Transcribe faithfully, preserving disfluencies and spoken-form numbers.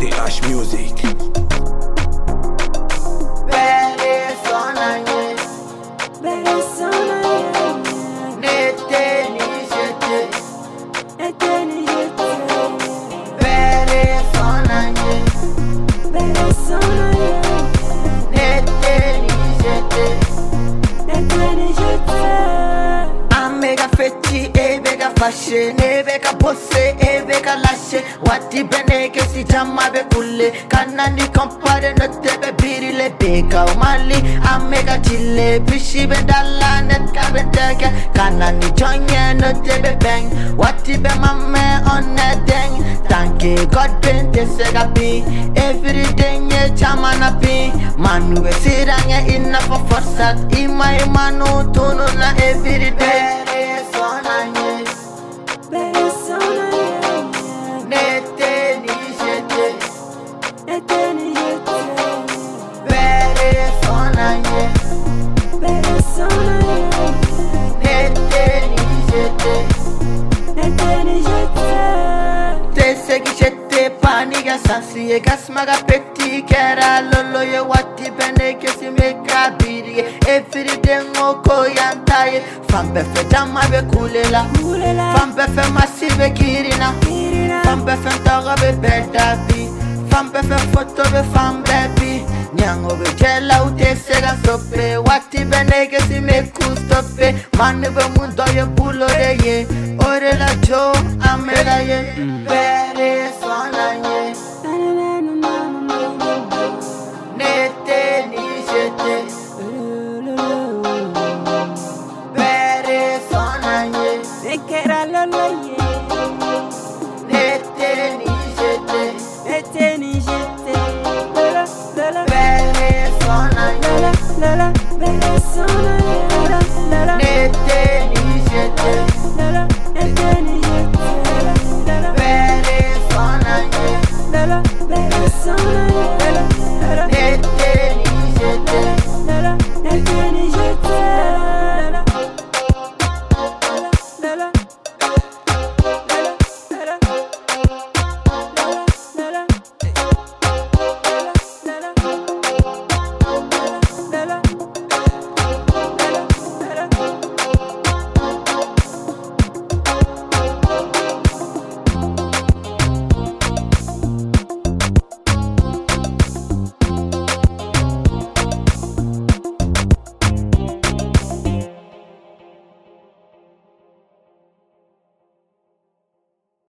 D H Music. Fashe nebe ka bosse ebe ka lashe wati bene ke si jama be kulle kanani compare no tebe birile beka mali amega chille bishi be dalla net ka be teke kanani jonye no tebe bang wati be mamme on a dang thank you God been this ga be every day ye chama na be manu be siranya inna for forsat imai manu tunu na every day. Sansi gas maga petti kera lolo ye wati bene ke si meka biri every day ngoko yantaye fambe fe dama be kulela fambe fe masive kirina fambe fe taga be betabi fambe fe foto be fambe bi nyango be jela ute sega sope wati bene ke si meku stope mane be mundo ye bulo de ye ore la jo amela ye bere so